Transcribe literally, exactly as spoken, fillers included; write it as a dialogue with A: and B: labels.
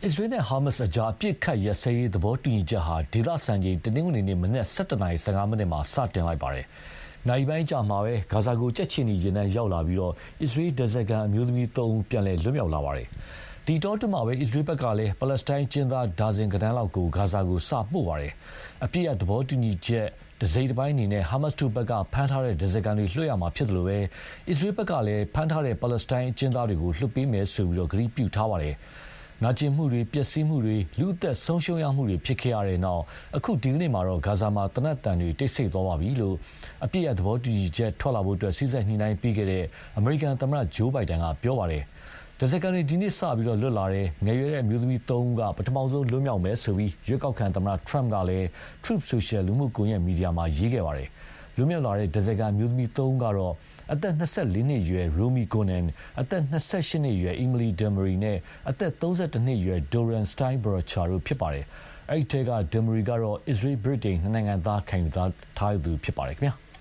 A: အစ္စရေးနဲ့ဟာမတ်စ်အကြားအပြစ်ခတ်ရစဲရေးသဘောတူညီချက်ဟာဒေသစံချိန်တနင်္ဂနွေနေ့မနက်၁၇နာရီ၁၅မိနစ်မှာစတင်လိုက်ပါတယ်။နိုင်ပိုင်းကြာမှာပဲဂါဇာကိုကြက်ချီနီရင်နှန်းရောက်လာပြီးတော့အစ္စရေးဒဇက်ကန်အမျိုးသမီးသုံးဦးပြန်လည်လွတ်မြောက်လာပါတယ်။ဒီတောတွမှာပဲအစ္စရေးဘက်ကလည်းပါလက်စတိုင်းကျင်းသားဒါဇင်ကနန်းလောက်ကိုဂါဇာကိုစပို့ပါတယ်။အပြစ်ရသဘောတူညီချက်ဒစိတစ်ပိုင်းအနေနဲ့ဟာမတ်စ်တို့ဘက်ကဖမ်းထားတဲ့ဒဇက်ကန်တွေလွှတ်ရမှာဖြစ်တယ်လို့ပဲအစ္စရေးဘက်ကလည်းဖမ်းထားတဲ့ပါလက်စတိုင်းကျင်းသားတွေကိုလွှတ်ပေးမယ်ဆိုပြီးတော့ဂရုပြုထားပါတယ်။နာကျင်မှုတွေပျက်စီးမှုတွေလူအသက်ဆုံးရှုံးရမှုတွေဖြစ်ခဲ့ရတဲ့နောက်အခုဒီကနေ့မှာတော့ဂါဇာမှာတနက်တန်တွေတိတ်ဆိတ်သွားပါပြီလို့အပြည့်အသဘောတူညီချက်ထွက်လာဖို့အတွက်စီးစက်ညှိနှိုင်းပြီးခဲ့တဲ့အမေရိကန်သမ္မတဂျိုးဘိုင်ဒန်ကပြောပါတယ်။ဒဇက်ကန်တွေဒီနေ့စပြီးတော့လွတ်လာတဲ့ငယ်ရွယ်တဲ့အမျိုးသမီးသုံးဦးကပထမဆုံးလွတ်မြောက်မယ်ဆိုပြီးရွေးကောက်ခံသမ္မတထရမ့်ကလည်း Truth Social လူမှုကွန်ရက်မီဒီယာမှာရေးခဲ့ပါတယ်။လွတ်မြောက်လာတဲ့ဒဇက်ကန်အမျိုးသမီးသုံးဦးကတော့အသက်၂၄နှစ်အရွယ် Romy Gonen အသက်၂၈နှစ်အရွယ် Emily Demery နဲ့အသက်၃၁နှစ်အရွယ် Doron Steinbrecher တို့ဖြစ်ပါတယ်။အဲဒီထဲက Demery ကတော့ Israel Britain နှစ်နိုင်ငံသားခံယူထားသူဖြစ်ပါတယ်ခင်ဗျာ။